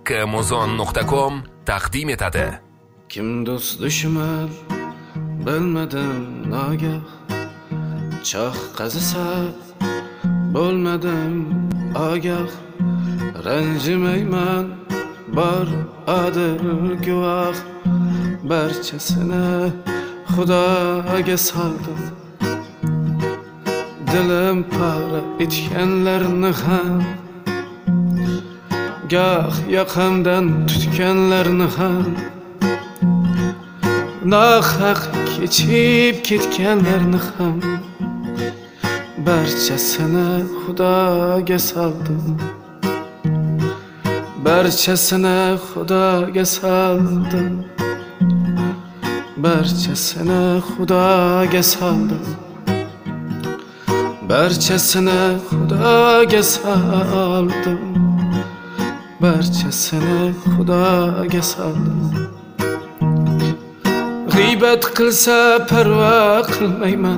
kmuzon.com taqdim etadi. Kim do'st dushman bilmadim nagah, choh qazisa bo'lmadim agah. Ranjimayman bor adil guvoh, barchasini Xudoga soldim. Dilim para etganlarni ham, goh yoqamdan tutganlarni ham, nohaq kechib ketganlarni ham, barchasini Xudoga soldim. Barchasini Xudoga soldim. Barchasini Xudoga soldim. Barchasini Xudoga soldim. Barchasini Xudoga soldim. G'iybat qilsa parvo qilmayman,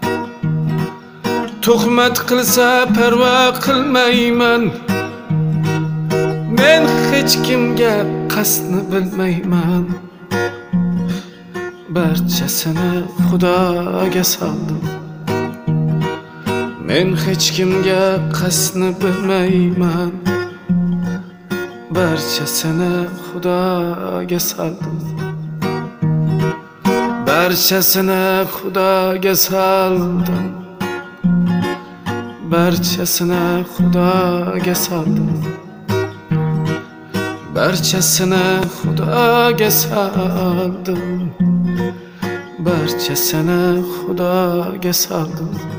tuhmat qilsa parvo qilmayman. Men hech kimga qasdni bilmayman. Barchasini Xudoga soldim. Men hech kimga qasdni bilmayman. Barchasini Xudoga soldim. Barchasini Xudoga soldim. Barchasini Xudoga soldim. Barchasini Xudoga soldim. Barchasini Xudoga soldim.